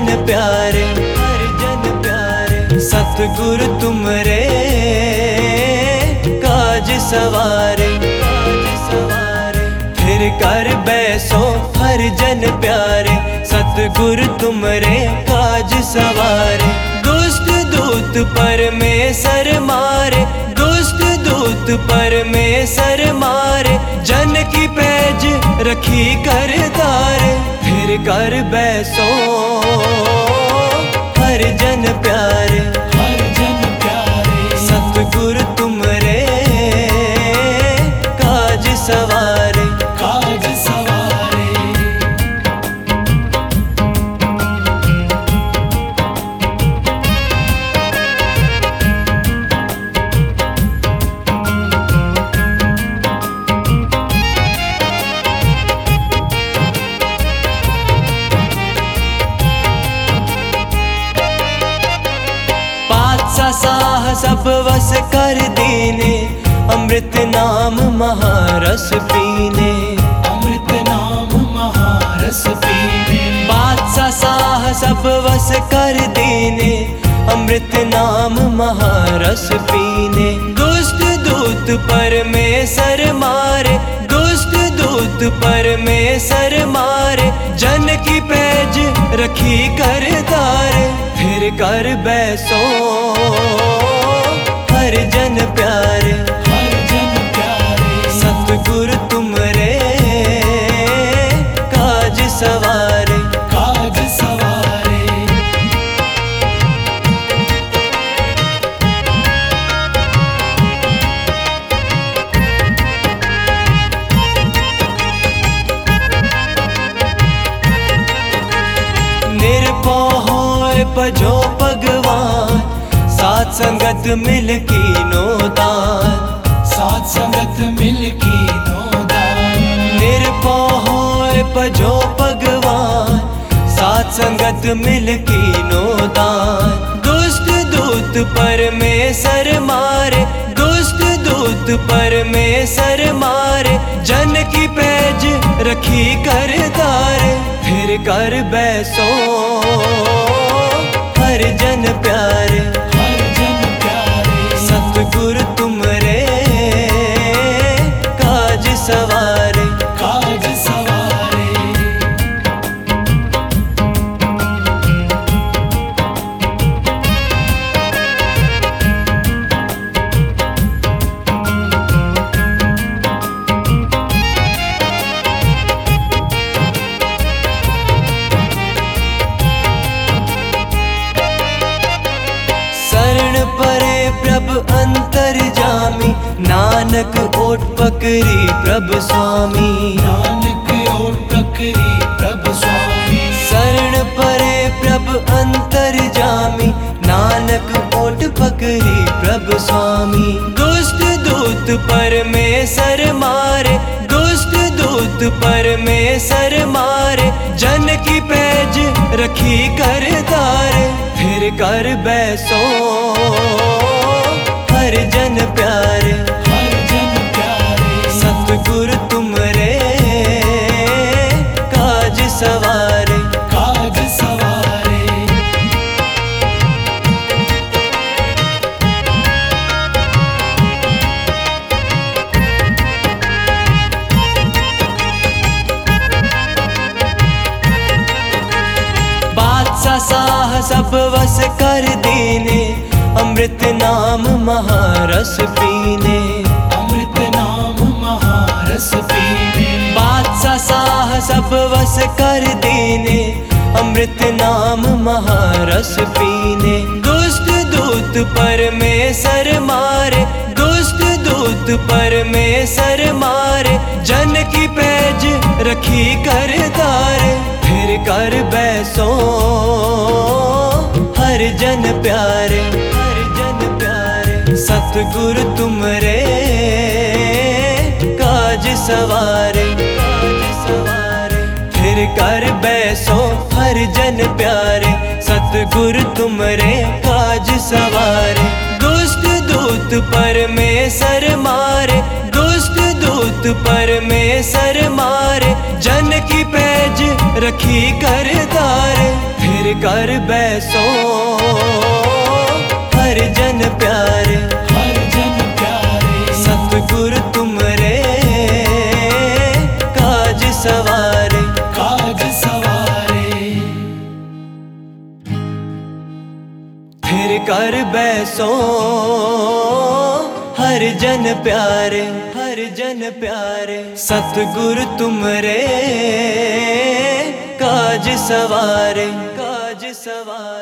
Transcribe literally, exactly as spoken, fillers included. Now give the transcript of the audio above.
जन प्यारे, हर जन प्यारे। सतगुरु तुमरे काज सवारे, काज सवारे। फिर कर बैसो हर जन प्यारे, सतगुरु तुमरे काज सवारे। दुष्ट दूत परमेश्वर मारे, दुष्ट दूत परमेश्वर मारे। जन की पैज रखी कर तारे, फिर कर बैसो हर जन प्यारे, हर जन प्यारे। सतगुरु तुमरे काज सवारे, काज सवारे। साह सब वस कर दीने, अमृत नाम महारस पीने, अमृत नाम महारस पीने। बादशाह साह सब वस कर दीने, अमृत नाम महारस पीने। दुष्ट दूत परमेश्वर मारे, दुष्ट दूत परमेश्वर मारे। जन की पैज रखी कर तारे, फिर कर बैसो हर जन प्यारे, हर जन प्यारे। सतगुरु तुमरे काज सवारे, काज सवारे। निर्भय होए भजो भगवान, साथ संगत मिल कीनो दान, साथ संगत मिल कीनो दान। निर्भय होए भजो भगवान, साथ संगत मिल कीनो दान। दुष्ट दूत परमेश्वर मारे, दुष्ट दूत परमेश्वर मारे। जन की पैज रखी कर तारे, फिर कर बैसो हर जन प्यारे, हर जन प्यारे। सतगुरु तुमरे काज सवारे, काज सवारे। प्रभु अंतर जामी, नानक ओट पकड़ी प्रभु स्वामी, नानक ओट पकड़ी प्रभु स्वामी। शरण परे प्रभु अंतर जामी, नानक ओट पकड़ी प्रभु स्वामी। दुष्ट दूत परमेश्वर मारे, दुष्ट दूत परमेश्वर मारे। जन की पैज रखी कर तारे, फिर कर बैसो हर जन प्यारे, हर जन प्यारे। सतगुरु तुमरे काज सवारे, काज सवारे। बादशाह साह सब वस कर दीने, अमृत नाम महारस पीने, अमृत नाम महारस पीने। बादशाह साह सब वस कर दीने, अमृत नाम महारस पीने। दुष्ट दूत परमेश्वर मारे, दुष्ट दूत परमेश्वर मारे। जन की पैज रखी कर तारे, फिर कर बैसो हर जन प्यारे, हर जन प्यारे। सतगुरु तुमरे काज सवारे, काज सवारे। फिर कर बैसो हर जन प्यारे, सतगुरु तुमरे काज सवारे। दुष्ट दूत परमेश्वर मारे, दुष्ट दूत परमेश्वर मारे। जन की पैज रखी कर तारे, फिर फिर कर बैसो हर जन प्यारे, हर जन प्यारे। सतगुरु तुमरे काज सवारे, काज सवारे। फिर कर बैसो हर जन प्यारे, हर जन प्यारे। सतगुरु तुमरे काज सवारे, काज सवारे।